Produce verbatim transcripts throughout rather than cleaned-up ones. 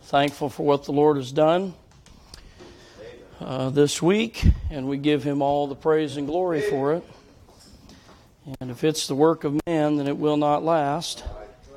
Thankful for what the Lord has done uh, this week, and we give Him all the praise and glory for it. And if it's the work of man, then it will not last.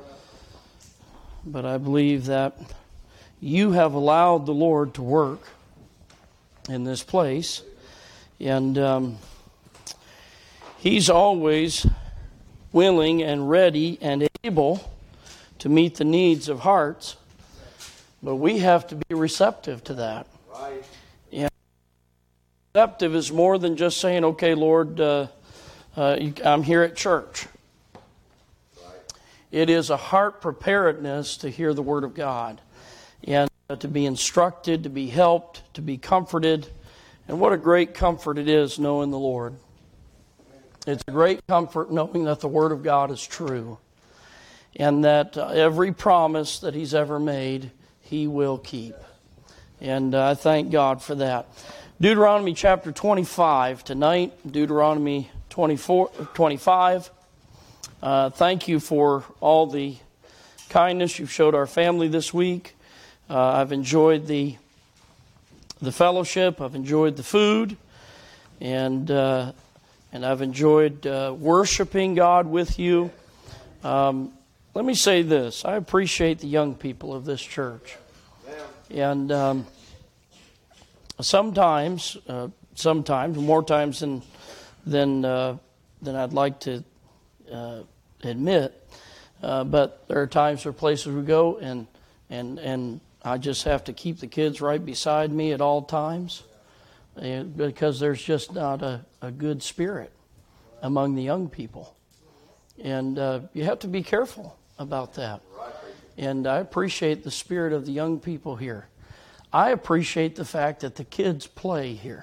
But I believe that you have allowed the Lord to work in this place, and um, He's always willing and ready and able to meet the needs of hearts. But we have to be receptive to that. Right. And receptive is more than just saying, okay, Lord, uh, uh, I'm here at church. Right. It is a heart preparedness to hear the Word of God. And uh, to be instructed, to be helped, to be comforted. And what a great comfort it is knowing the Lord. It's a great comfort knowing that the Word of God is true. And that uh, every promise that He's ever made, He will keep. And uh, I thank God for that. Deuteronomy chapter twenty-five tonight. Deuteronomy twenty-four, twenty-five. Uh, thank you for all the kindness you've showed our family this week. Uh, I've enjoyed the the fellowship. I've enjoyed the food. And uh, and I've enjoyed uh, worshiping God with you. Um, let me say this. I appreciate the young people of this church. And um, sometimes, uh, sometimes, more times than than uh, than I'd like to uh, admit, uh, but there are times or places we go, and and and I just have to keep the kids right beside me at all times, and because there's just not a, a good spirit among the young people, and uh, you have to be careful about that. And I appreciate the spirit of the young people here. I appreciate the fact that the kids play here.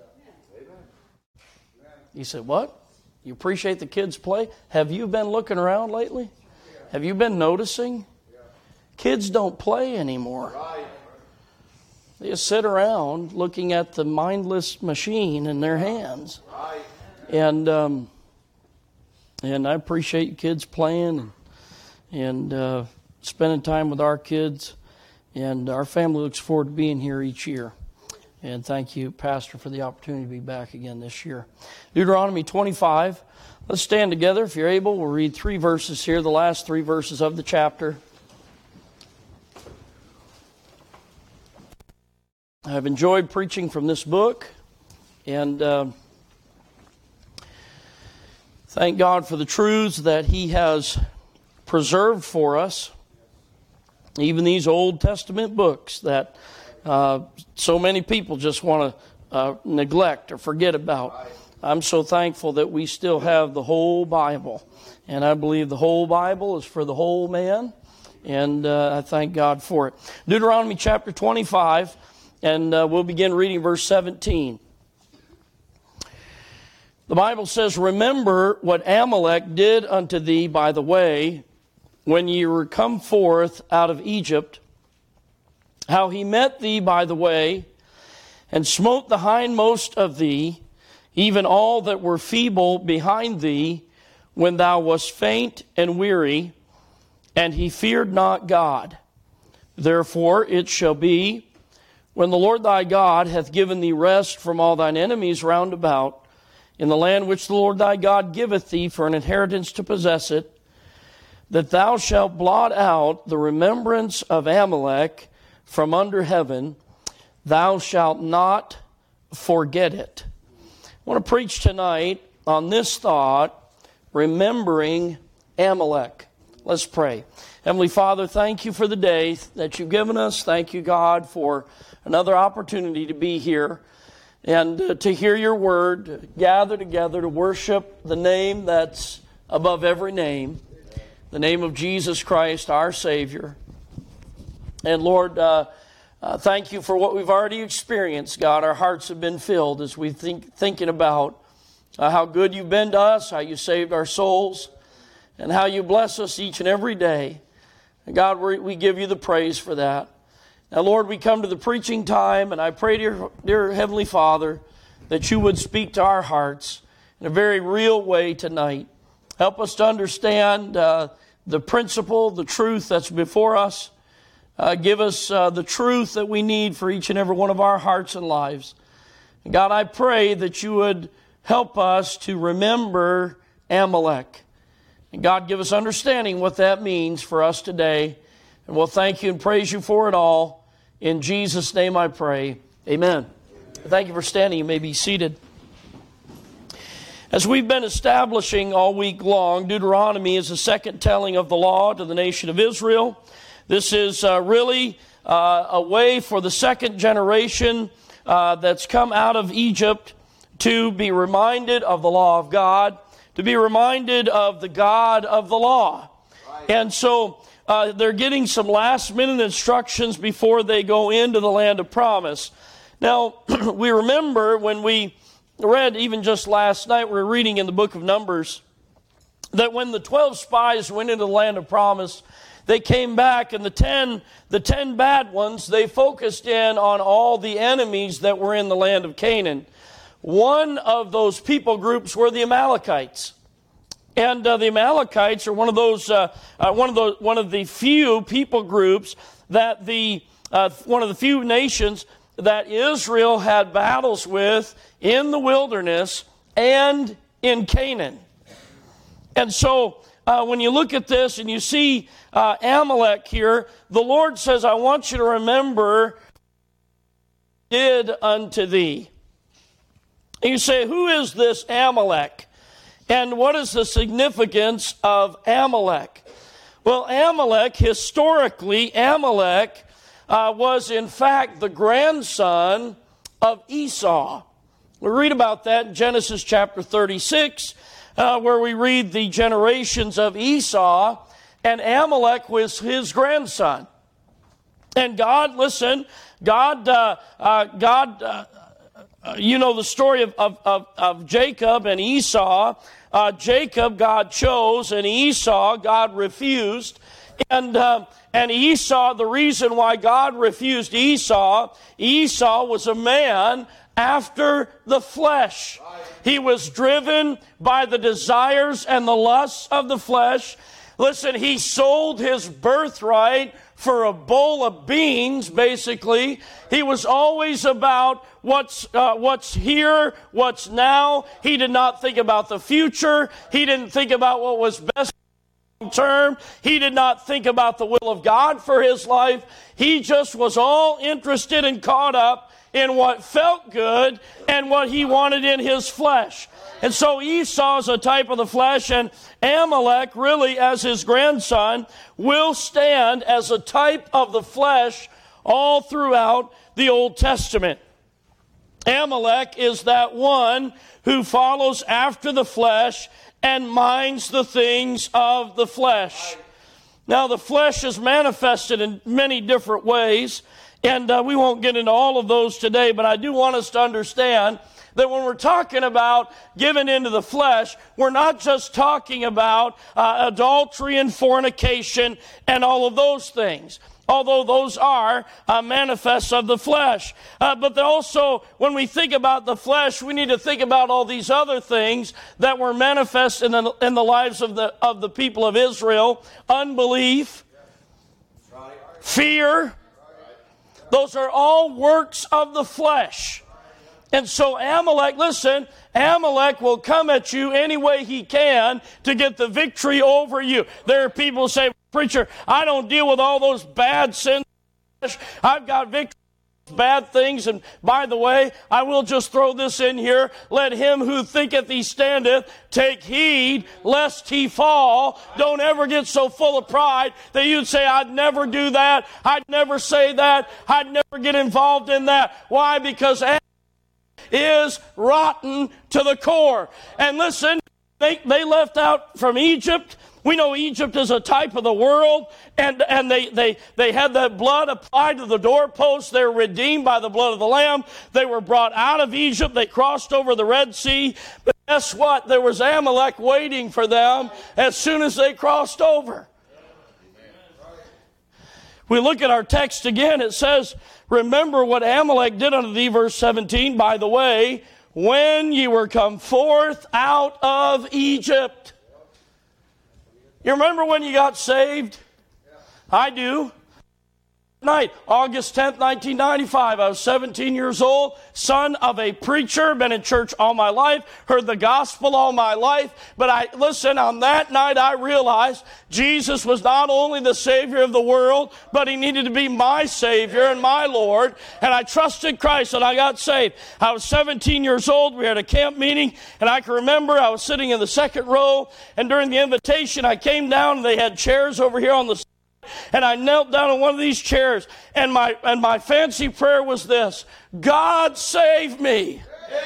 You said, what? You appreciate the kids play? Have you been looking around lately? Have you been noticing? Kids don't play anymore. They just sit around looking at the mindless machine in their hands. And um, and I appreciate kids playing and, and uh, spending time with our kids. And our family looks forward to being here each year. And thank you, Pastor, for the opportunity to be back again this year. Deuteronomy twenty-five. Let's stand together if you're able. We'll read three verses here, the last three verses of the chapter. I've enjoyed preaching from this book. And uh, thank God for the truths that He has preserved for us. Even these Old Testament books that uh, so many people just want to uh, neglect or forget about. I'm so thankful that we still have the whole Bible. And I believe the whole Bible is for the whole man. And uh, I thank God for it. Deuteronomy chapter twenty-five, and uh, we'll begin reading verse seventeen. The Bible says, "Remember what Amalek did unto thee by the way, when ye were come forth out of Egypt, how he met thee by the way, and smote the hindmost of thee, even all that were feeble behind thee, when thou wast faint and weary, and he feared not God. Therefore it shall be, when the Lord thy God hath given thee rest from all thine enemies round about, in the land which the Lord thy God giveth thee for an inheritance to possess it, that thou shalt blot out the remembrance of Amalek from under heaven, thou shalt not forget it." I want to preach tonight on this thought, remembering Amalek. Let's pray. Heavenly Father, thank you for the day that you've given us. Thank you, God, for another opportunity to be here and uh, to hear your word, to gather together to worship the name that's above every name, the name of Jesus Christ, our Savior. And Lord, uh, uh, thank you for what we've already experienced, God. Our hearts have been filled as we think thinking about uh, how good you've been to us, how you saved our souls, and how you bless us each and every day. And God, we, we give you the praise for that. Now, Lord, we come to the preaching time, and I pray, dear, dear Heavenly Father, that you would speak to our hearts in a very real way tonight. Help us to understand uh, the principle, the truth that's before us. Uh, give us uh, the truth that we need for each and every one of our hearts and lives. And God, I pray that you would help us to remember Amalek. And God, give us understanding what that means for us today. And we'll thank you and praise you for it all. In Jesus' name I pray. Amen. Thank you for standing. You may be seated. As we've been establishing all week long, Deuteronomy is the second telling of the law to the nation of Israel. This is uh, really uh, a way for the second generation uh, that's come out of Egypt to be reminded of the law of God, to be reminded of the God of the law. Right. And so uh, they're getting some last-minute instructions before they go into the land of promise. Now, we remember when we read, even just last night, we were reading in the book of Numbers, that when the twelve spies went into the land of promise, they came back, and the ten, the ten bad ones, they focused in on all the enemies that were in the land of Canaan. One of those people groups were the Amalekites. And uh, the Amalekites are one of those, uh, uh, one of the one of the few people groups that the uh, one of the few nations that Israel had battles with in the wilderness and in Canaan. And so uh, when you look at this and you see uh, Amalek here, the Lord says, I want you to remember what I did unto thee. And you say, who is this Amalek? And what is the significance of Amalek? Well, Amalek, historically, Amalek uh, was in fact the grandson of Esau. We read about that in Genesis chapter thirty-six, uh, where we read the generations of Esau, and Amalek was his grandson. And God, listen, God, uh, uh, God, uh, uh, you know the story of, of, of, of Jacob and Esau. Uh, Jacob, God chose, and Esau, God refused. And uh, and Esau, the reason why God refused Esau, Esau was a man after the flesh. He was driven by the desires and the lusts of the flesh. Listen, he sold his birthright for a bowl of beans, basically. He was always about what's uh, what's here, what's now. He did not think about the future. He didn't think about what was best long term. He did not think about the will of God for his life. He just was all interested and caught up in what felt good and what he wanted in his flesh. And so Esau is a type of the flesh, and Amalek, really as his grandson, will stand as a type of the flesh all throughout the Old Testament. Amalek is that one who follows after the flesh and minds the things of the flesh. Now, the flesh is manifested in many different ways, and uh, we won't get into all of those today, but I do want us to understand that when we're talking about giving into the flesh, we're not just talking about uh, adultery and fornication and all of those things, although those are uh, manifests of the flesh. Uh, but also, when we think about the flesh, we need to think about all these other things that were manifest in the, in the lives of the, of the people of Israel. Unbelief, fear, those are all works of the flesh. And so Amalek, listen, Amalek will come at you any way he can to get the victory over you. There are people who say, preacher, I don't deal with all those bad sins. I've got victory over bad things. And by the way, I will just throw this in here. Let him who thinketh he standeth take heed lest he fall. Don't ever get so full of pride that you'd say, I'd never do that. I'd never say that. I'd never get involved in that. Why? Because is rotten to the core. And listen, they, they left out from Egypt. We know Egypt is a type of the world, and, and they, they, they had that blood applied to the doorposts. They were redeemed by the blood of the Lamb. They were brought out of Egypt. They crossed over the Red Sea. But guess what? There was Amalek waiting for them as soon as they crossed over. We look at our text again. It says, remember what Amalek did unto thee, verse seventeen. By the way, when ye were come forth out of Egypt. You remember when you got saved? I do. Night, August tenth, nineteen ninety-five. I was seventeen years old, son of a preacher, been in church all my life, heard the gospel all my life. But I, listen, on that night I realized Jesus was not only the Savior of the world, but He needed to be my Savior and my Lord. And I trusted Christ and I got saved. I was seventeen years old. We were at a camp meeting and I can remember I was sitting in the second row, and during the invitation I came down and they had chairs over here on the and I knelt down on one of these chairs, and my and my fancy prayer was this: God save me.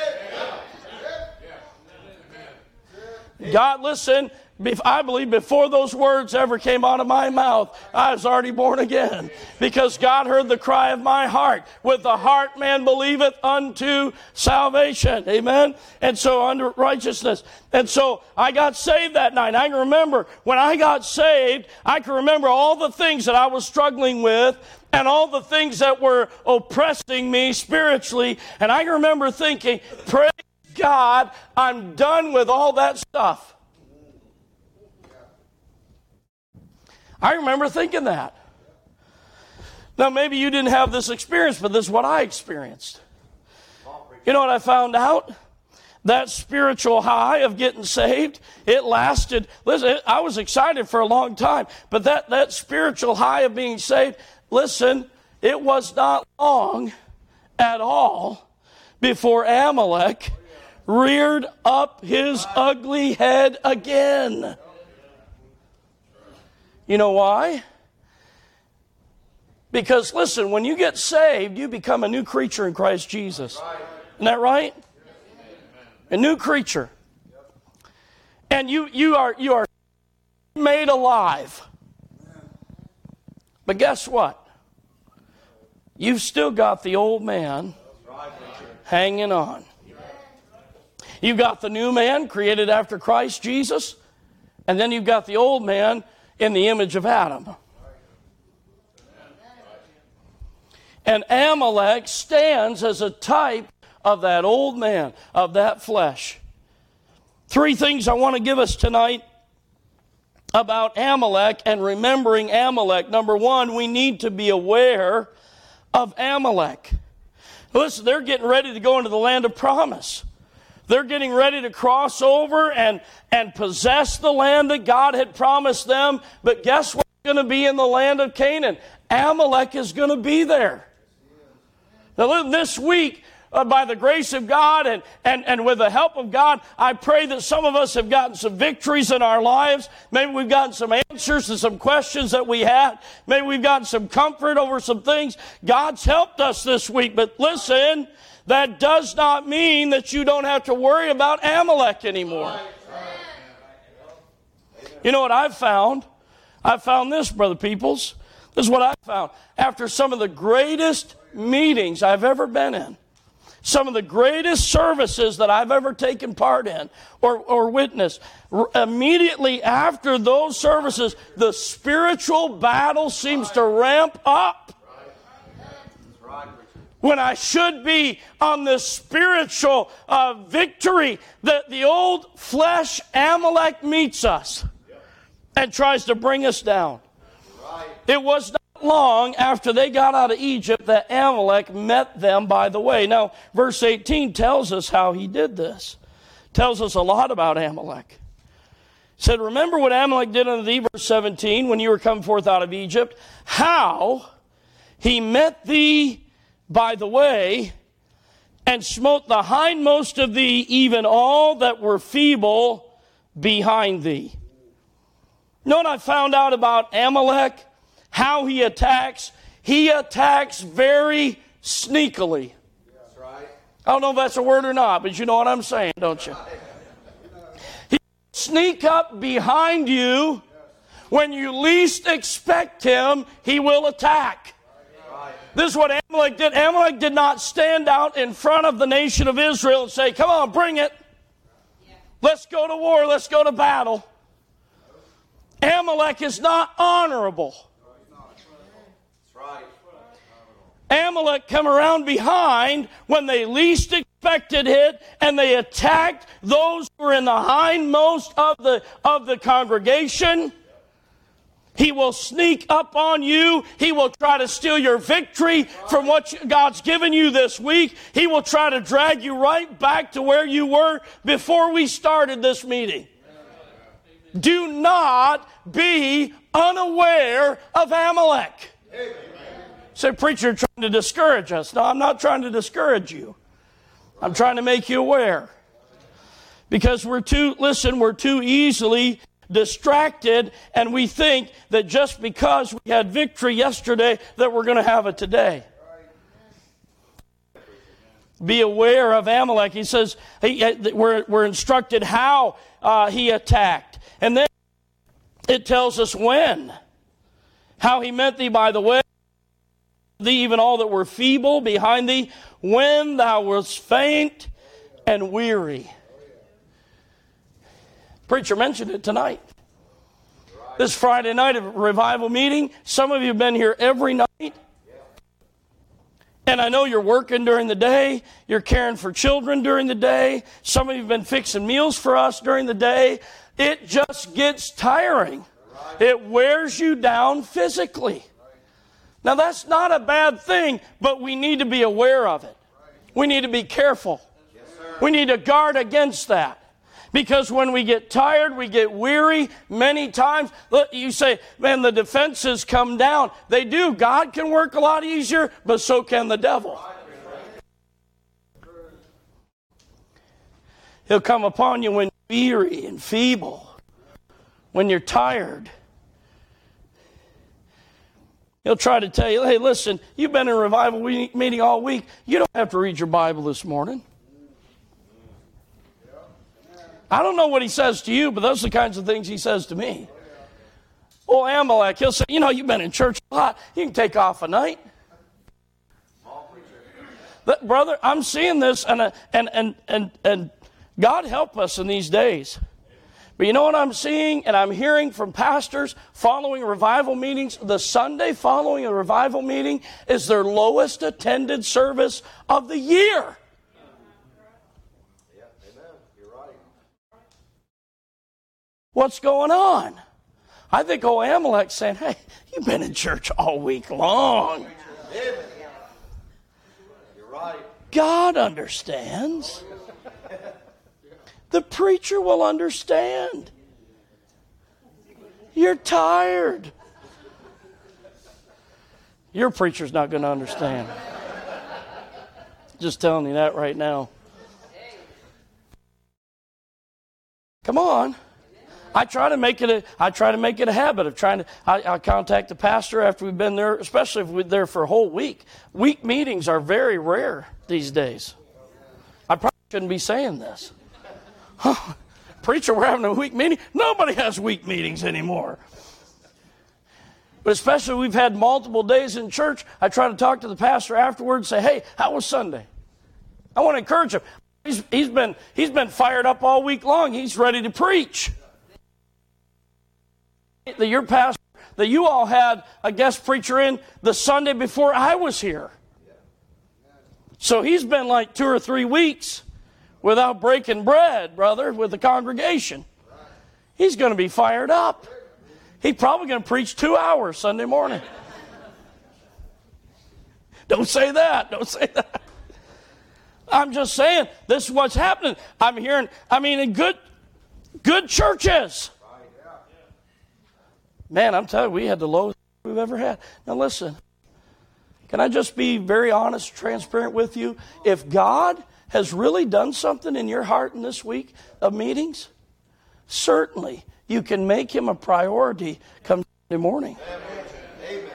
God, listen, I believe before those words ever came out of my mouth, I was already born again. Because God heard the cry of my heart. With the heart man believeth unto salvation. Amen? And so unto righteousness. And so I got saved that night. I can remember when I got saved, I can remember all the things that I was struggling with and all the things that were oppressing me spiritually. And I can remember thinking, praise God, I'm done with all that stuff. I remember thinking that. Now, maybe you didn't have this experience, but this is what I experienced. You know what I found out? That spiritual high of getting saved, it lasted. Listen, I was excited for a long time, but that, that spiritual high of being saved, listen, it was not long at all before Amalek reared up his ugly head again. You know why? Because, listen, when you get saved, you become a new creature in Christ Jesus. Isn't that right? A new creature. And you, you are you are made alive. But guess what? You've still got the old man hanging on. You've got the new man created after Christ Jesus. And then you've got the old man in the image of Adam. And Amalek stands as a type of that old man, of that flesh. Three things I want to give us tonight about Amalek and remembering Amalek. Number one, we need to be aware of Amalek. Listen, they're getting ready to go into the land of promise. They're getting ready to cross over and, and possess the land that God had promised them. But guess what's going to be in the land of Canaan? Amalek is going to be there. Now, this week, uh, by the grace of God and, and, and with the help of God, I pray that some of us have gotten some victories in our lives. Maybe we've gotten some answers to some questions that we had. Maybe we've gotten some comfort over some things. God's helped us this week. But listen, that does not mean that you don't have to worry about Amalek anymore. You know what I've found? I've found this, brother peoples. This is what I found. After some of the greatest meetings I've ever been in, some of the greatest services that I've ever taken part in or, or witnessed, r- immediately after those services, the spiritual battle seems to ramp up. When I should be on this spiritual uh, victory, that the old flesh Amalek meets us and tries to bring us down. It was not long after they got out of Egypt that Amalek met them by the way. Now, verse eighteen tells us how he did this. Tells us a lot about Amalek. It said, remember what Amalek did unto thee, verse seventeen, when you were come forth out of Egypt, how he met thee by the way, and smote the hindmost of thee, even all that were feeble behind thee. You know what I found out about Amalek? How he attacks? He attacks very sneakily. That's right. I don't know if that's a word or not, but you know what I'm saying, don't you? He sneak up behind you. When you least expect him, he will attack. This is what Amalek did. Amalek did not stand out in front of the nation of Israel and say, come on, bring it. Let's go to war. Let's go to battle. Amalek is not honorable. Amalek come around behind when they least expected it, and they attacked those who were in the hindmost of the, of the congregation. He will sneak up on you. He will try to steal your victory from what God's given you this week. He will try to drag you right back to where you were before we started this meeting. Do not be unaware of Amalek. Say, preacher, you're trying to discourage us. No, I'm not trying to discourage you. I'm trying to make you aware. Because we're too, listen, we're too easily distracted, and we think that just because we had victory yesterday that we're going to have it today. Be aware of Amalek. He says he, we're, we're instructed how uh, he attacked, and then it tells us when. How he met thee by the way, thee even all that were feeble behind thee, when thou wast faint and weary. Preacher mentioned it tonight. This Friday night of revival meeting, some of you have been here every night. And I know you're working during the day. You're caring for children during the day. Some of you have been fixing meals for us during the day. It just gets tiring. It wears you down physically. Now that's not a bad thing, but we need to be aware of it. We need to be careful. We need to guard against that. Because when we get tired, we get weary many times. Look, you say, man, the defenses come down. They do. God can work a lot easier, but so can the devil. He'll come upon you when you're weary and feeble, when you're tired. He'll try to tell you, hey, listen, you've been in a revival meeting all week. You don't have to read your Bible this morning. I don't know what he says to you, but those are the kinds of things he says to me. Oh, Amalek, he'll say, you know, you've been in church a lot. You can take off a night. But, brother, I'm seeing this, and, and, and, and, and God help us in these days. But you know what I'm seeing, and I'm hearing from pastors following revival meetings, the Sunday following a revival meeting is their lowest attended service of the year. What's going on? I think old Amalek's saying, hey, you've been in church all week long. You're right. God understands. The preacher will understand. You're tired. Your preacher's not going to understand. Just telling you that right now. Come on. I try to make it a, I try to make it a habit of trying to, I, I contact the pastor after we've been there, especially if we're there for a whole week. Week meetings are very rare these days. I probably shouldn't be saying this. Huh, preacher, we're having a week meeting. Nobody has week meetings anymore. But especially we've had multiple days in church, I try to talk to the pastor afterwards and say, hey, how was Sunday? I want to encourage him. He's, he's been, he's been fired up all week long. He's ready to preach. That your pastor, that you all had a guest preacher in the Sunday before I was here. So he's been like two or three weeks without breaking bread, brother, with the congregation. He's going to be fired up. He's probably going to preach two hours Sunday morning. Don't say that. Don't say that. I'm just saying, this is what's happening. I'm hearing, I mean, in good, good churches. Man, I'm telling you, we had the lowest we've ever had. Now listen, can I just be very honest, transparent with you? If God has really done something in your heart in this week of meetings, certainly you can make him a priority come Sunday morning. Amen.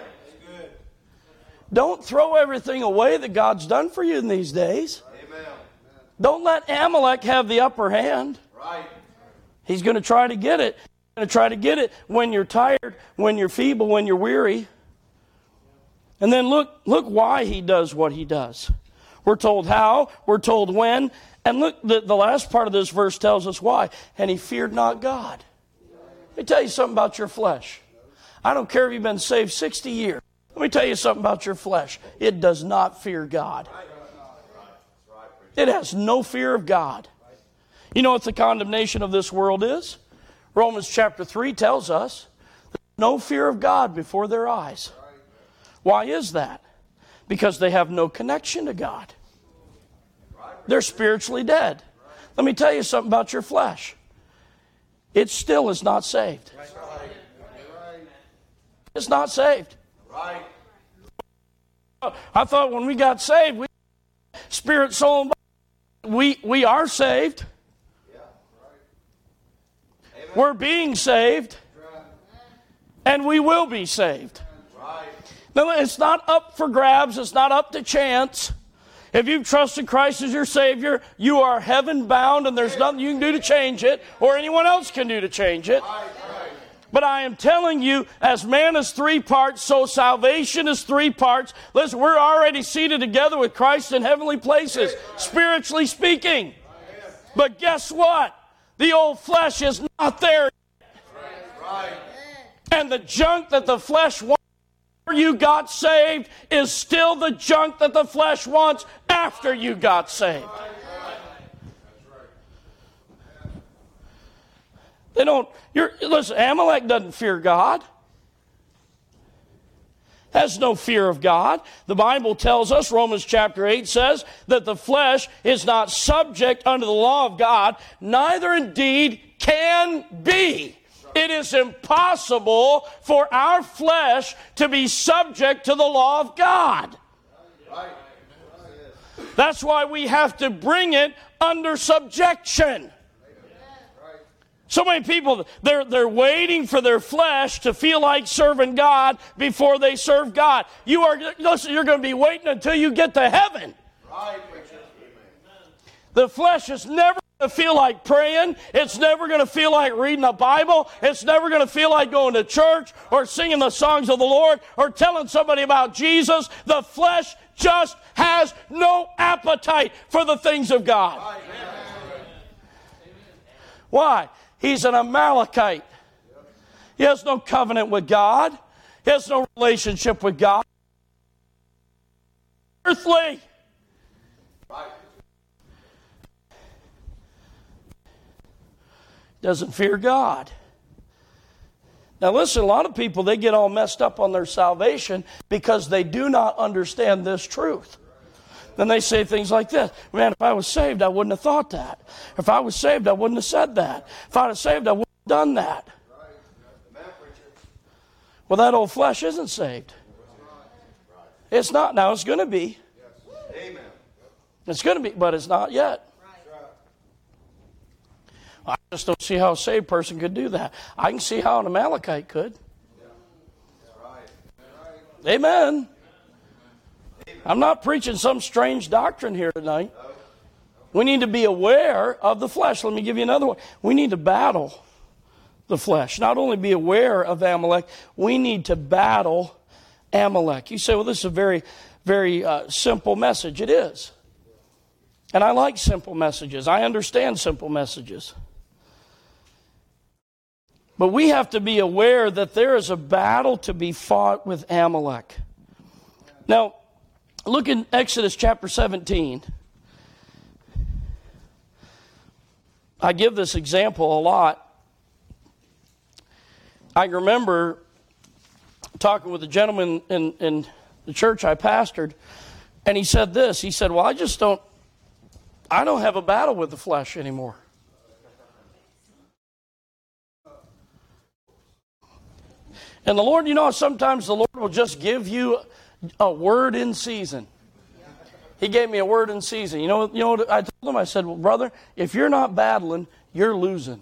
Don't throw everything away that God's done for you in these days. Amen. Don't let Amalek have the upper hand. Right. He's going to try to get it. He's going to try to get it when you're tired, when you're feeble, when you're weary. And then look, look why he does what he does. We're told how, we're told when, and look, the, the last part of this verse tells us why. And he feared not God. Let me tell you something about your flesh. I don't care if you've been saved sixty years. Let me tell you something about your flesh. It does not fear God. It has no fear of God. You know what the condemnation of this world is? Romans chapter three tells us no fear of God before their eyes. Why is that? Because they have no connection to God. They're spiritually dead. Let me tell you something about your flesh. It still is not saved. It's not saved. I thought when we got saved, we spirit, soul, and body, we, we are saved. We're being saved. And we will be saved. Now, it's not up for grabs. It's not up to chance. If you've trusted Christ as your Savior, you are heaven bound, and there's nothing you can do to change it, or anyone else can do to change it. But I am telling you, as man is three parts, so salvation is three parts. Listen, we're already seated together with Christ in heavenly places, spiritually speaking. But guess what? The old flesh is not there yet. And the junk that the flesh wants before you got saved is still the junk that the flesh wants after you got saved. They don't, you're, listen, Amalek doesn't fear God. Has no fear of God. The Bible tells us, Romans chapter eight says, that the flesh is not subject unto the law of God, neither indeed can be. It is impossible for our flesh to be subject to the law of God. That's why we have to bring it under subjection. So many people, they're, they're waiting for their flesh to feel like serving God before they serve God. You are, listen, you're going to be waiting until you get to heaven. The flesh is never going to feel like praying. It's never going to feel like reading the Bible. It's never going to feel like going to church or singing the songs of the Lord or telling somebody about Jesus. The flesh just has no appetite for the things of God. Why? He's an Amalekite. He has no covenant with God. He has no relationship with God. Earthly. Doesn't fear God. Now listen, a lot of people, they get all messed up on their salvation because they do not understand this truth. Then they say things like this: man, if I was saved, I wouldn't have thought that. If I was saved, I wouldn't have said that. If I was saved, I wouldn't have done that. Well, that old flesh isn't saved. It's not. Now, it's going to be. It's going to be, but it's not yet. I just don't see how a saved person could do that. I can see how an Amalekite could. Amen. I'm not preaching some strange doctrine here tonight. We need to be aware of the flesh. Let me give you another one. We need to battle the flesh. Not only be aware of Amalek, we need to battle Amalek. You say, well, this is a very, very uh, simple message. It is. And I like simple messages. I understand simple messages. But we have to be aware that there is a battle to be fought with Amalek. Now, look in Exodus chapter seventeen. I give this example a lot. I remember talking with a gentleman in, in the church I pastored, and he said this. He said, well, I just don't, I don't have a battle with the flesh anymore. And the Lord, you know, sometimes the Lord will just give you a word in season. He gave me a word in season. You know, you know what I told him? I said, well, brother, if you're not battling, you're losing.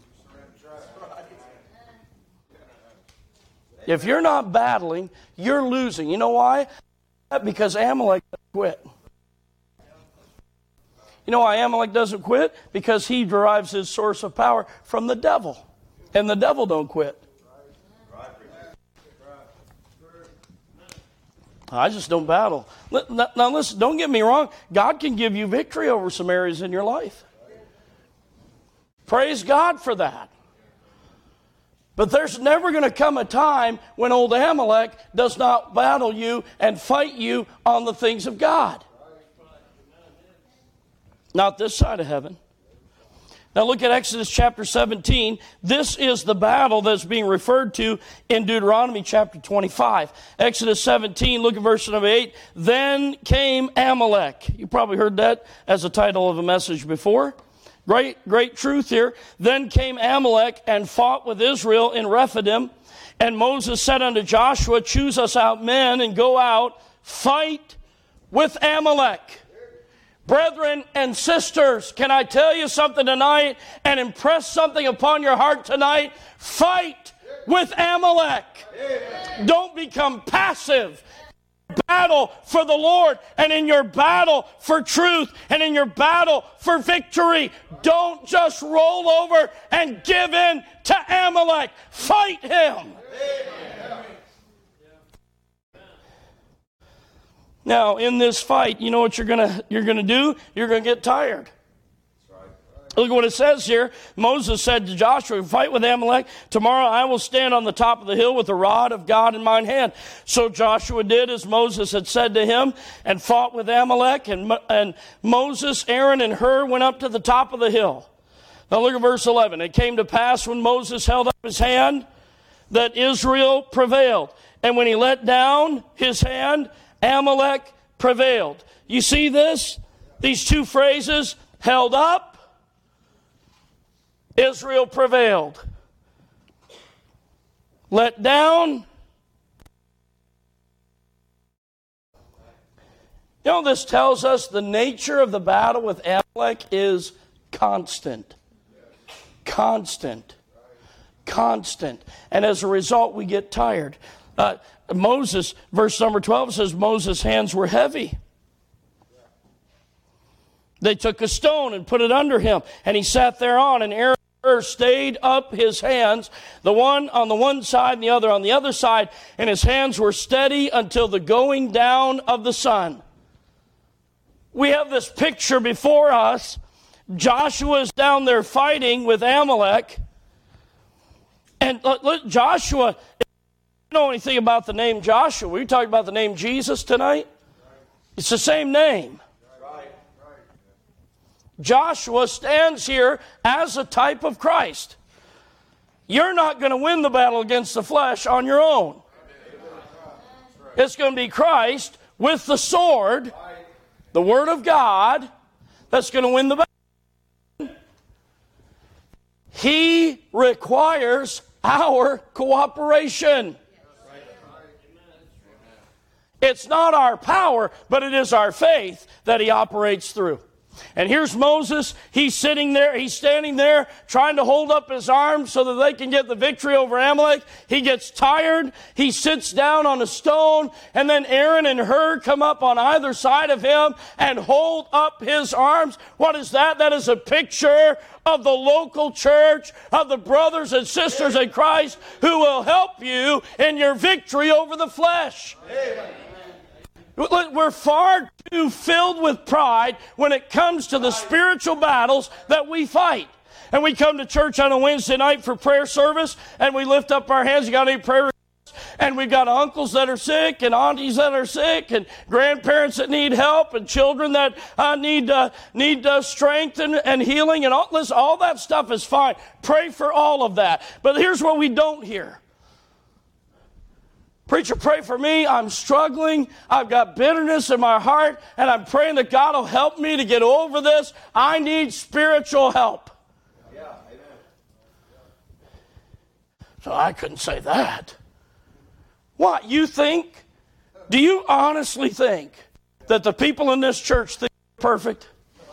If you're not battling, you're losing. You know why? Because Amalek doesn't quit. You know why Amalek doesn't quit? Because he derives his source of power from the devil. And the devil don't quit. I just don't battle. Now listen, don't get me wrong. God can give you victory over some areas in your life. Praise God for that. But there's never going to come a time when old Amalek does not battle you and fight you on the things of God. Not this side of heaven. Now look at Exodus chapter seventeen. This is the battle that's being referred to in Deuteronomy chapter twenty-five. Exodus seventeen, look at verse number eight. Then came Amalek. You probably heard that as a title of a message before. Great, great truth here. Then came Amalek and fought with Israel in Rephidim. And Moses said unto Joshua, choose us out men and go out, fight with Amalek. Brethren and sisters, can I tell you something tonight and impress something upon your heart tonight? Fight with Amalek. Amen. Don't become passive. Battle for the Lord, and in your battle for truth, and in your battle for victory, don't just roll over and give in to Amalek. Fight him. Amen. Now, in this fight, you know what you're gonna you're gonna do? You're gonna get tired. Look at what it says here. Moses said to Joshua, fight with Amalek. Tomorrow I will stand on the top of the hill with the rod of God in mine hand. So Joshua did as Moses had said to him and fought with Amalek. And, and Moses, Aaron, and Hur went up to the top of the hill. Now look at verse eleven. It came to pass when Moses held up his hand that Israel prevailed. And when he let down his hand, Amalek prevailed. You see this? These two phrases, held up, Israel prevailed. Let down. You know, this tells us the nature of the battle with Amalek is constant. Constant. Constant. And as a result, we get tired. Uh, Moses, verse number twelve says, Moses' hands were heavy. They took a stone and put it under him, and he sat thereon, and Aaron stayed up his hands, the one on the one side and the other on the other side, and his hands were steady until the going down of the sun. We have this picture before us. Joshua is down there fighting with Amalek. And look, Joshua, if you know anything about the name Joshua, we talking about the name Jesus tonight? It's the same name. Joshua stands here as a type of Christ. You're not going to win the battle against the flesh on your own. It's going to be Christ with the sword, the Word of God, that's going to win the battle. He requires our cooperation. It's not our power, but it is our faith that He operates through. And here's Moses. He's sitting there. He's standing there trying to hold up his arms so that they can get the victory over Amalek. He gets tired. He sits down on a stone. And then Aaron and Hur come up on either side of him and hold up his arms. What is that? That is a picture of the local church, of the brothers and sisters in Christ who will help you in your victory over the flesh. Amen. We're far too filled with pride when it comes to the spiritual battles that we fight. And we come to church on a Wednesday night for prayer service, and we lift up our hands. You got any prayer requests? And we've got uncles that are sick, and aunties that are sick, and grandparents that need help, and children that uh, need uh, need uh, strength and, and healing. And all, listen, all that stuff is fine. Pray for all of that. But here's what we don't hear. Preacher, pray for me. I'm struggling. I've got bitterness in my heart, and I'm praying that God will help me to get over this. I need spiritual help. Yeah, amen. So I couldn't say that. What, you think? Do you honestly think that the people in this church think they're perfect?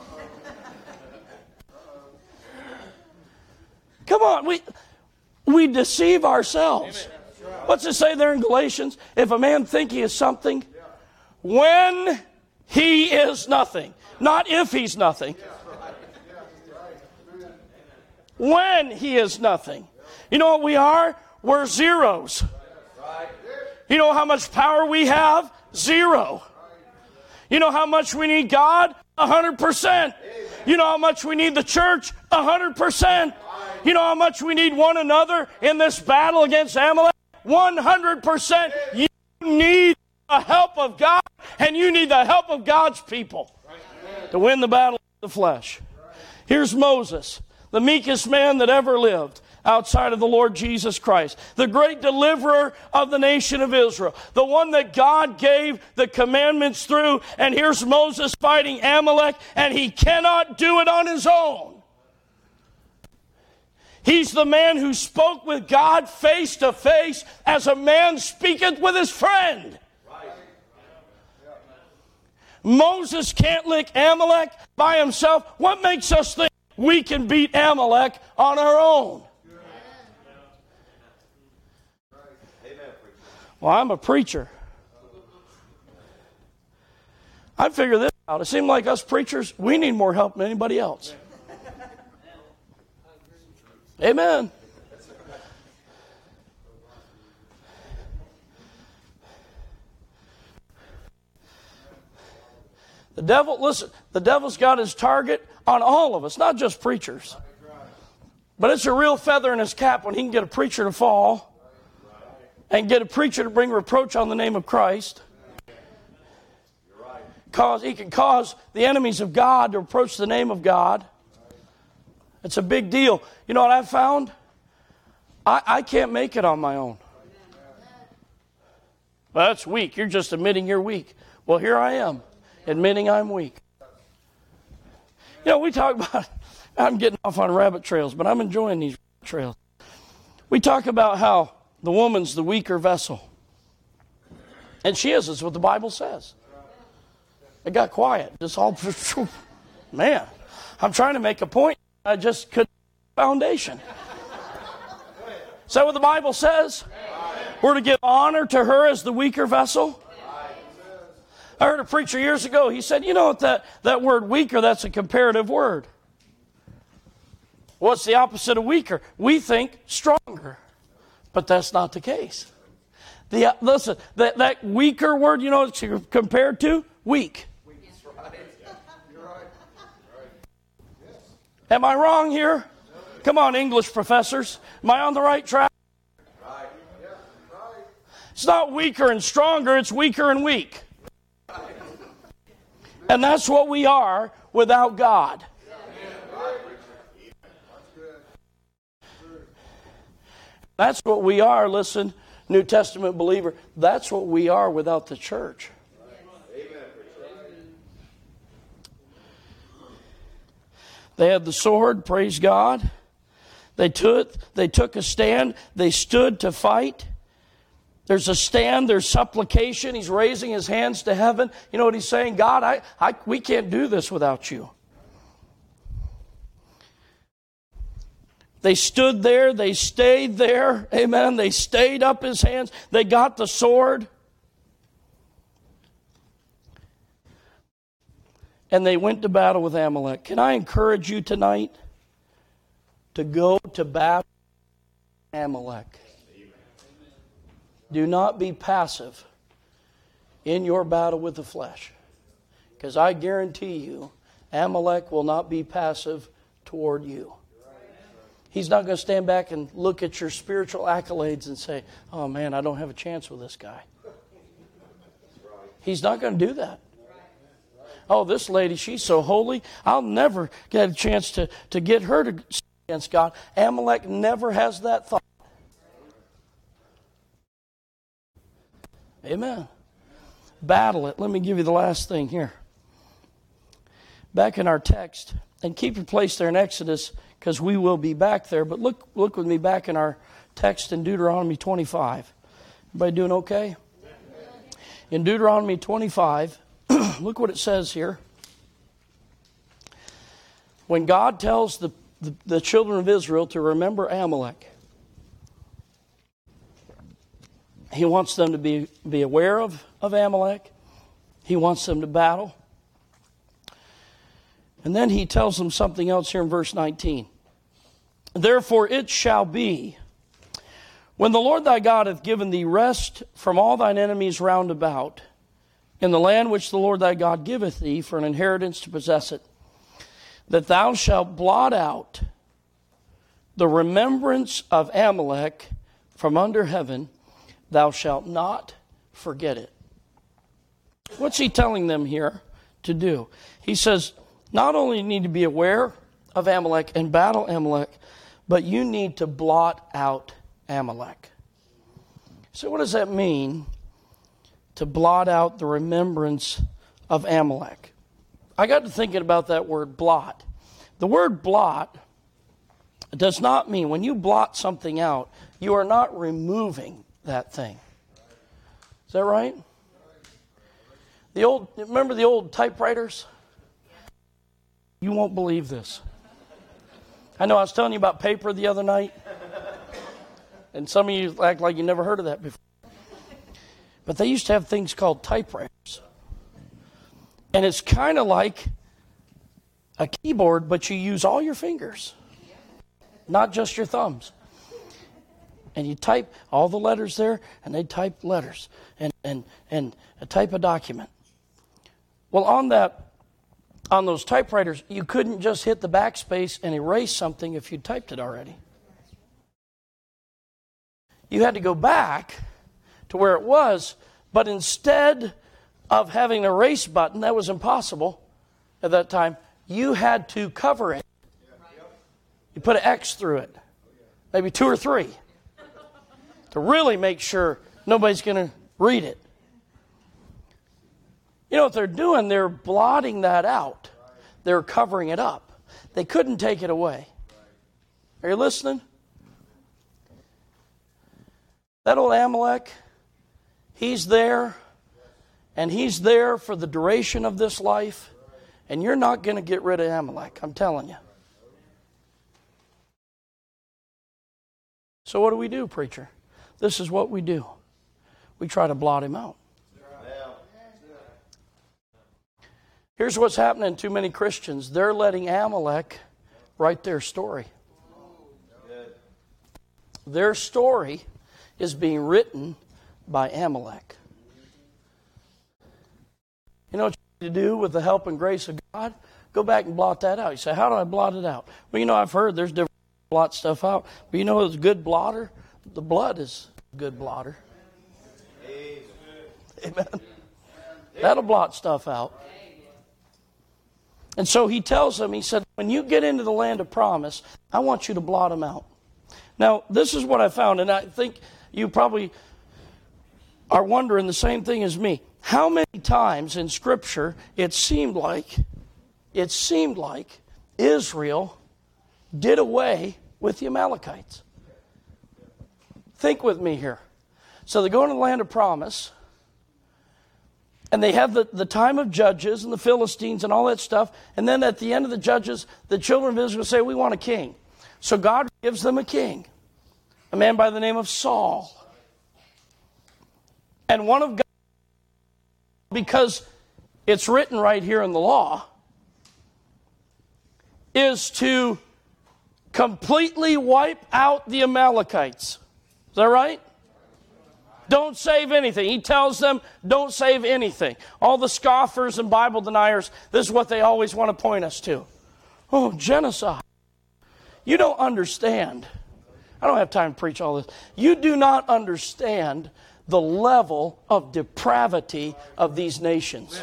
Come on, we we deceive ourselves. Amen. What's it say there in Galatians? If a man think he is something, when he is nothing. Not if he's nothing. When he is nothing. You know what we are? We're zeros. You know how much power we have? Zero. You know how much we need God? A hundred percent. You know how much we need the church? A hundred percent. You know how much we need one another in this battle against Amalek? one hundred percent. You need the help of God, and you need the help of God's people to win the battle of the flesh. Here's Moses. the meekest man that ever lived outside of the Lord Jesus Christ, the great deliverer of the nation of Israel, the one that God gave the commandments through. And here's Moses fighting Amalek, and he cannot do it on his own. He's the man who spoke with God face to face as a man speaketh with his friend. Moses can't lick Amalek by himself. What makes us think we can beat Amalek on our own? Well, I'm a preacher. I figure this out. It seems like us preachers, we need more help than anybody else. Amen. The devil, listen, the devil's got his target on all of us, not just preachers. But it's a real feather in his cap when he can get a preacher to fall and get a preacher to bring reproach on the name of Christ. Cause, he can cause the enemies of God to approach the name of God. It's a big deal. You know what I've found? I, I can't make it on my own. Well, that's weak. You're just admitting you're weak. Well, here I am, admitting I'm weak. You know, we talk about, I'm getting off on rabbit trails, but I'm enjoying these trails. We talk about how the woman's the weaker vessel. And she is, is what the Bible says. It got quiet. Just all, man, I'm trying to make a point. I just couldn't foundation. Is that what the Bible says? We're to give honor to her as the weaker vessel. I heard a preacher years ago. He said, you know what, that, that word weaker, that's a comparative word. What's the opposite of weaker? We think stronger. But that's not the case. The, uh, listen, that, that weaker word, you know what it's compared to? Weak. Am I wrong here? Come on, English professors. Am I on the right track? Right. Yeah, right. It's not weaker and stronger, it's weaker and weak. Right. And that's what we are without God. That's what we are, listen, New Testament believer. That's what we are without the church. They had the sword, praise God. They took, they took a stand. They stood to fight. There's a stand, there's supplication. He's raising his hands to heaven. You know what he's saying? God, I, I, we can't do this without you. They stood there. They stayed there. Amen. They stayed up his hands. They got the sword. And they went to battle with Amalek. Can I encourage you tonight to go to battle with Amalek? Do not be passive in your battle with the flesh. Because I guarantee you, Amalek will not be passive toward you. He's not going to stand back and look at your spiritual accolades and say, oh man, I don't have a chance with this guy. He's not going to do that. Oh, this lady, she's so holy. I'll never get a chance to, to get her to stand against God. Amalek never has that thought. Amen. Battle it. Let me give you the last thing here. Back in our text, and keep your place there in Exodus, because we will be back there. But look, look with me back in our text in Deuteronomy twenty-five. Everybody doing okay? In Deuteronomy twenty-five, look what it says here. When God tells the, the, the children of Israel to remember Amalek, He wants them to be, be aware of, of Amalek. He wants them to battle. And then He tells them something else here in verse nineteen. Therefore it shall be, when the Lord thy God hath given thee rest from all thine enemies round about, in the land which the Lord thy God giveth thee for an inheritance to possess it, that thou shalt blot out the remembrance of Amalek from under heaven, thou shalt not forget it. What's He telling them here to do? He says, not only you need to be aware of Amalek and battle Amalek, but you need to blot out Amalek. So what does that mean, to blot out the remembrance of Amalek? I got to thinking about that word blot. The word blot does not mean, when you blot something out, you are not removing that thing. Is that right? The old, remember the old typewriters? You won't believe this. I know I was telling you about paper the other night, and some of you act like you never heard of that before. But they used to have things called typewriters. And it's kind of like a keyboard, but you use all your fingers, not just your thumbs. And you type all the letters there, and they type letters and, and, and type a document. Well, on that, on those typewriters, you couldn't just hit the backspace and erase something if you typed it already. You had to go back to where it was, but instead of having an erase button, that was impossible at that time, you had to cover it. You put an X through it, maybe two or three, to really make sure nobody's going to read it. You know what they're doing? They're blotting that out. They're covering it up. They couldn't take it away. Are you listening? That old Amalek, he's there, and he's there for the duration of this life, and you're not going to get rid of Amalek, I'm telling you. So what do we do, preacher? This is what we do. We try to blot him out. Here's what's happening to many Christians. They're letting Amalek write their story. Their story is being written by Amalek. You know what you need to do with the help and grace of God? Go back and blot that out. You say, how do I blot it out? Well, you know, I've heard there's different blot stuff out. But you know what's a good blotter? The blood is a good blotter. Amen. That'll blot stuff out. And so he tells them, he said, when you get into the land of promise, I want you to blot them out. Now, this is what I found, and I think you probably are wondering the same thing as me. How many times in Scripture it seemed like, it seemed like Israel did away with the Amalekites? Think with me here. So they go into the land of promise, and they have the, the time of Judges and the Philistines and all that stuff. And then at the end of the Judges, the children of Israel say, we want a king. So God gives them a king, a man by the name of Saul. And one of God, because it's written right here in the law, is to completely wipe out the Amalekites. Is that right? Don't save anything. He tells them, don't save anything. All the scoffers and Bible deniers, this is what they always want to point us to. Oh, genocide. You don't understand. I don't have time to preach all this. You do not understand the level of depravity of these nations.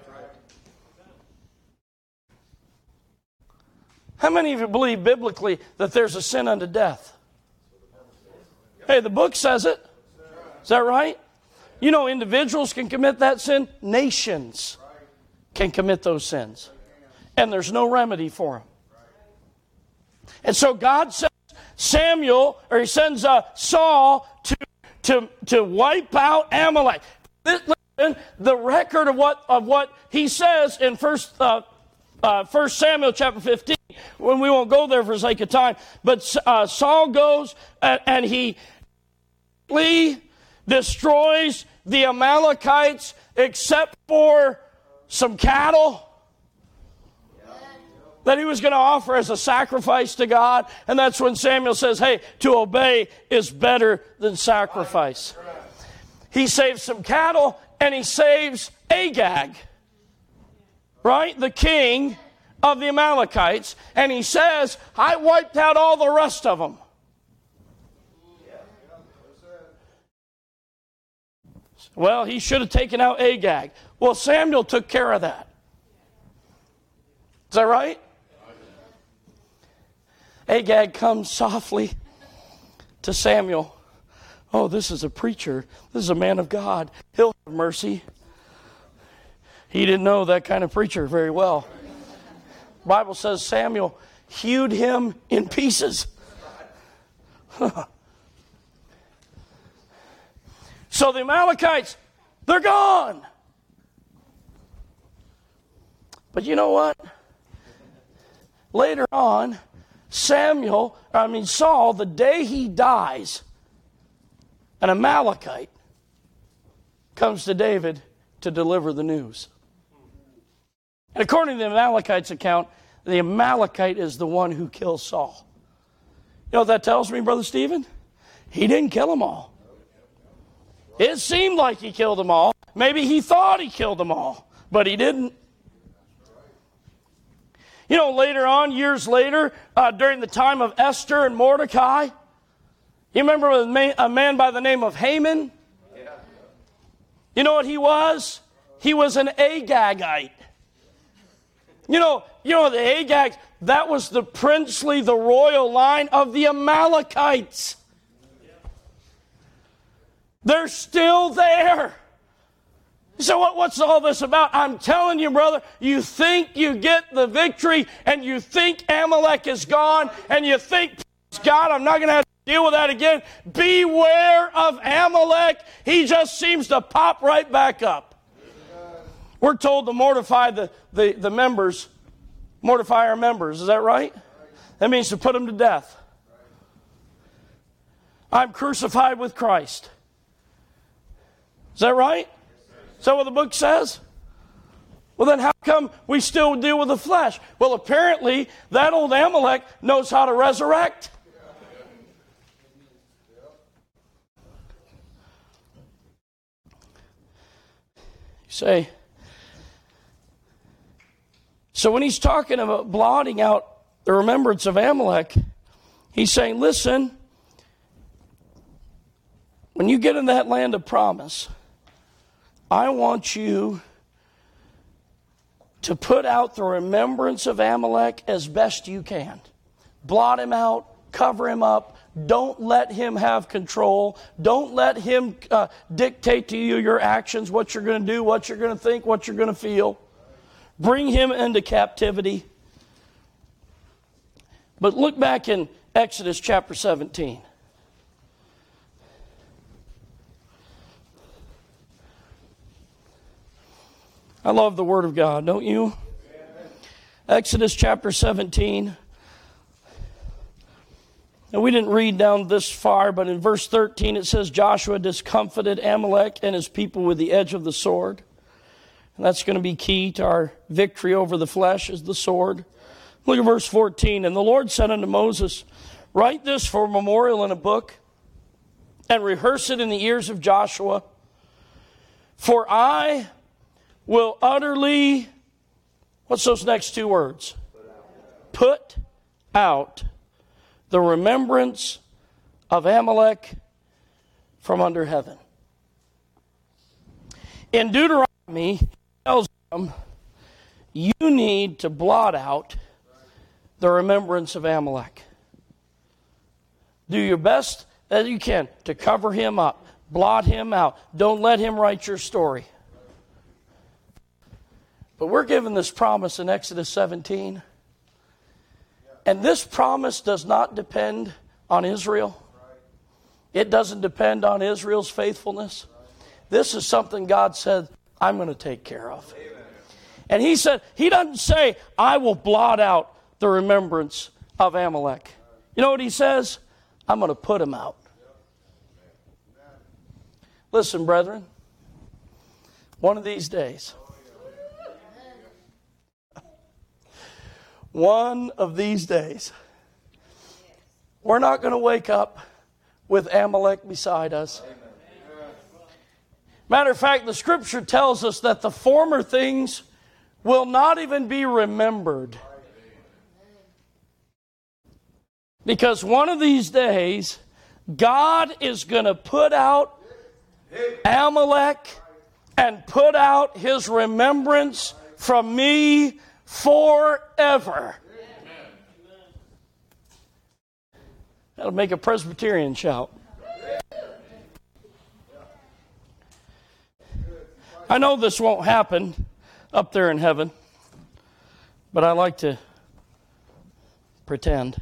How many of you believe biblically that there's a sin unto death? Hey, the book says it. Is that right? You know, individuals can commit that sin. Nations can commit those sins. And there's no remedy for them. And so God sends Samuel, or he sends uh, Saul to, to, to wipe out Amalek. Listen, the record of what, of what he says in First, uh, uh, First Samuel chapter fifteen, when we won't go there for sake of time, but uh, Saul goes and, and he destroys the Amalekites except for some cattle that he was going to offer as a sacrifice to God. And that's when Samuel says, hey, to obey is better than sacrifice. He saves some cattle and he saves Agag, right? The king of the Amalekites. And he says, I wiped out all the rest of them. Well, he should have taken out Agag. Well, Samuel took care of that. Is that right? Agag comes softly to Samuel. Oh, this is a preacher. This is a man of God. He'll have mercy. He didn't know that kind of preacher very well. The Bible says Samuel hewed him in pieces. So the Amalekites, they're gone. But you know what? Later on, Samuel, I mean Saul, the day he dies, an Amalekite comes to David to deliver the news. And according to the Amalekite's account, the Amalekite is the one who kills Saul. You know what that tells me, Brother Stephen? He didn't kill them all. It seemed like he killed them all. Maybe he thought he killed them all, but he didn't. You know, later on, years later, uh, during the time of Esther and Mordecai, you remember a man, a man by the name of Haman? Yeah. You know what he was? He was an Agagite. You know, you know the Agags, that was the princely, the royal line of the Amalekites. They're still there. So what, what's all this about? I'm telling you, brother, you think you get the victory and you think Amalek is gone and you think, God, I'm not going to have to deal with that again. Beware of Amalek. He just seems to pop right back up. We're told to mortify the, the, the members, mortify our members. Is that right? That means to put them to death. I'm crucified with Christ. Is that right? Is that what the book says? Well, then how come we still deal with the flesh? Well, apparently that old Amalek knows how to resurrect. You say, so when he's talking about blotting out the remembrance of Amalek, he's saying, listen, when you get in that land of promise, I want you to put out the remembrance of Amalek as best you can. Blot him out, cover him up. Don't let him have control. Don't let him uh, dictate to you your actions, what you're going to do, what you're going to think, what you're going to feel. Bring him into captivity. But look back in Exodus chapter seventeen. I love the Word of God, don't you? Amen. Exodus chapter seventeen. Now, we didn't read down this far, but in verse thirteen it says, Joshua discomfited Amalek and his people with the edge of the sword. And that's going to be key to our victory over the flesh, is the sword. Look at verse fourteen. And the Lord said unto Moses, write this for a memorial in a book, and rehearse it in the ears of Joshua. For I will utterly, what's those next two words? Put out the remembrance of Amalek from under heaven. In Deuteronomy, he tells them, you need to blot out the remembrance of Amalek. Do your best that you can to cover him up. Blot him out. Don't let him write your story. But we're given this promise in Exodus seventeen. And this promise does not depend on Israel. It doesn't depend on Israel's faithfulness. This is something God said, I'm going to take care of. And he said, he doesn't say, I will blot out the remembrance of Amalek. You know what he says? I'm going to put him out. Listen, brethren, one of these days, one of these days, we're not going to wake up with Amalek beside us. Matter of fact, the Scripture tells us that the former things will not even be remembered. Because one of these days, God is going to put out Amalek and put out his remembrance from me forever. That'll make a Presbyterian shout. I know this won't happen up there in heaven, but I like to pretend.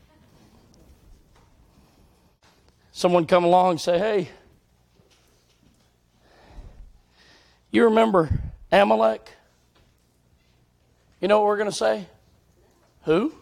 Someone come along and say, hey, you remember Amalek? You know what we're going to say? Who?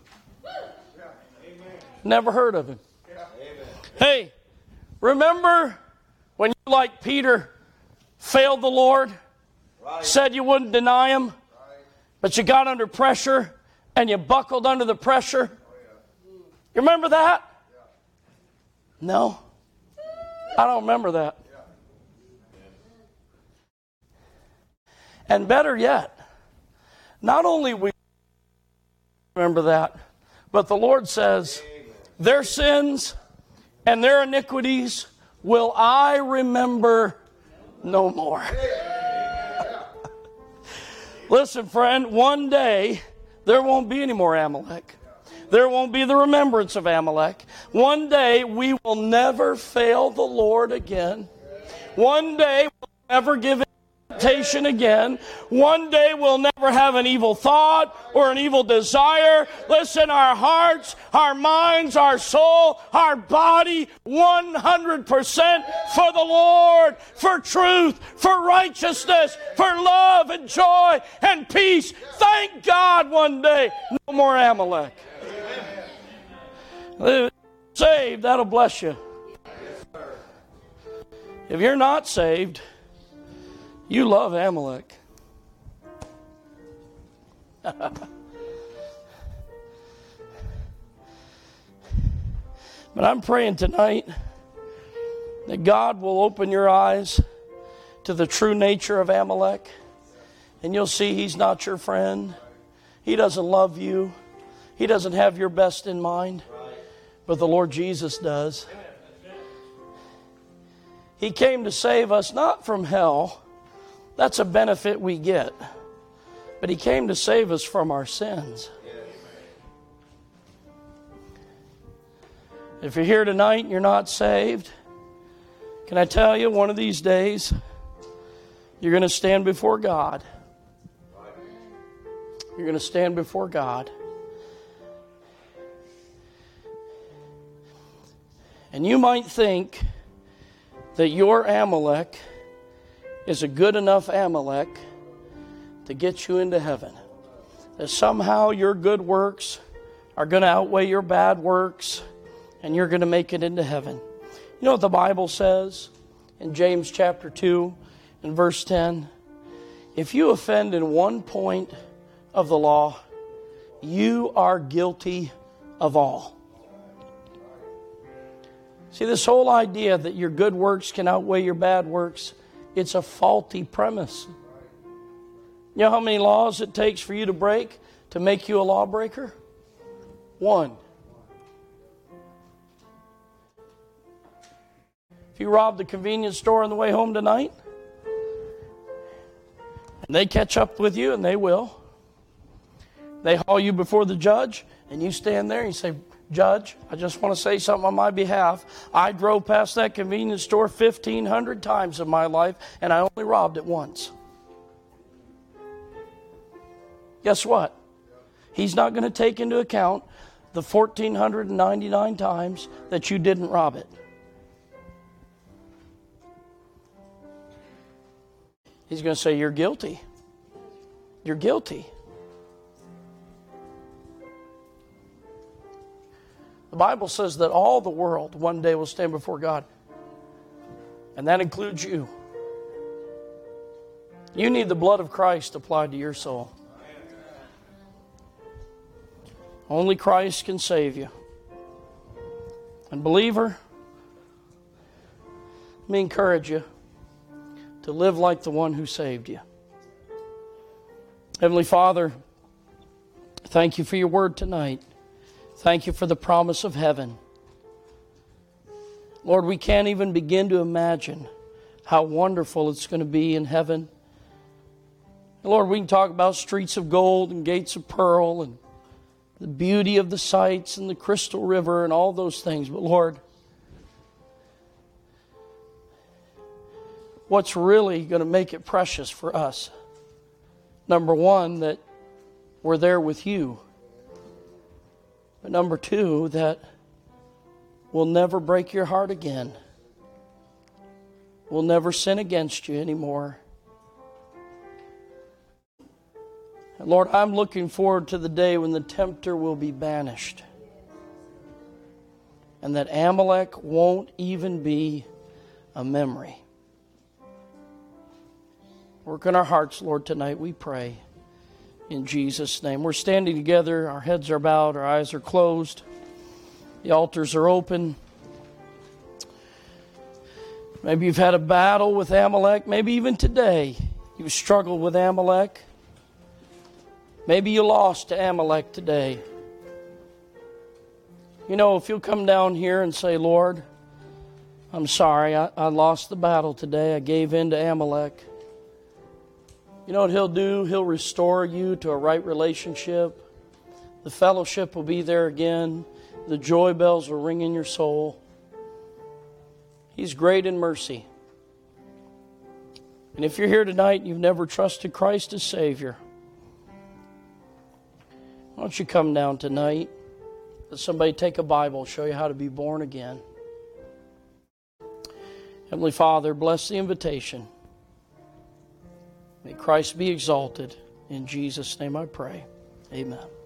Never heard of him. Hey, remember when you, like Peter, failed the Lord, right. Said you wouldn't deny Him, right. But you got under pressure and you buckled under the pressure? Oh, yeah. You remember that? Yeah. No? I don't remember that. Yeah. And better yet, not only we remember that, but the Lord says, Amen. Their sins and their iniquities will I remember no more. Listen, friend, one day there won't be any more Amalek. There won't be the remembrance of Amalek. One day we will never fail the Lord again. One day we'll never give in to temptation again. One day we'll never have an evil thought or an evil desire. Listen, our hearts, our minds, our soul, our body, one hundred percent for the Lord, for truth, for righteousness, for love and joy and peace. Thank God one day, no more Amalek. Amen. Saved, that'll bless you. If you're not saved, you love Amalek. But I'm praying tonight that God will open your eyes to the true nature of Amalek, and you'll see he's not your friend. He doesn't love you. He doesn't have your best in mind, but the Lord Jesus does. He came to save us not from hell. That's a benefit we get. But He came to save us from our sins. If you're here tonight and you're not saved, can I tell you, one of these days, you're going to stand before God. You're going to stand before God. And you might think that your Amalek is a good enough Amalek to get you into heaven. That somehow your good works are going to outweigh your bad works and you're going to make it into heaven. You know what the Bible says in James chapter two and verse ten? If you offend in one point of the law, you are guilty of all. See, this whole idea that your good works can outweigh your bad works, it's a faulty premise. You know how many laws it takes for you to break to make you a lawbreaker? One. If you rob the convenience store on the way home tonight, and they catch up with you, and they will, they haul you before the judge, and you stand there and you say, Judge, I just want to say something on my behalf. I drove past that convenience store fifteen hundred times in my life, and I only robbed it once. Guess what? He's not going to take into account the one thousand four hundred ninety-nine times that you didn't rob it. He's going to say, you're guilty. You're guilty. The Bible says that all the world one day will stand before God. And that includes you. You need the blood of Christ applied to your soul. Only Christ can save you. And believer, let me encourage you to live like the one who saved you. Heavenly Father, thank you for your word tonight. Thank you for the promise of heaven. Lord, we can't even begin to imagine how wonderful it's going to be in heaven. Lord, we can talk about streets of gold and gates of pearl and the beauty of the sights and the crystal river and all those things. But Lord, what's really going to make it precious for us? Number one, that we're there with you. But number two, that we'll never break your heart again. We'll never sin against you anymore. And Lord, I'm looking forward to the day when the tempter will be banished. And that Amalek won't even be a memory. Work in our hearts, Lord, tonight, we pray. In Jesus' name. We're standing together. Our heads are bowed. Our eyes are closed. The altars are open. Maybe you've had a battle with Amalek. Maybe even today you've struggled with Amalek. Maybe you lost to Amalek today. You know, if you'll come down here and say, Lord, I'm sorry, I, I lost the battle today. I gave in to Amalek. You know what He'll do? He'll restore you to a right relationship. The fellowship will be there again. The joy bells will ring in your soul. He's great in mercy. And if you're here tonight and you've never trusted Christ as Savior, why don't you come down tonight? Let somebody take a Bible and show you how to be born again. Heavenly Father, bless the invitation. May Christ be exalted. In Jesus' name I pray. Amen.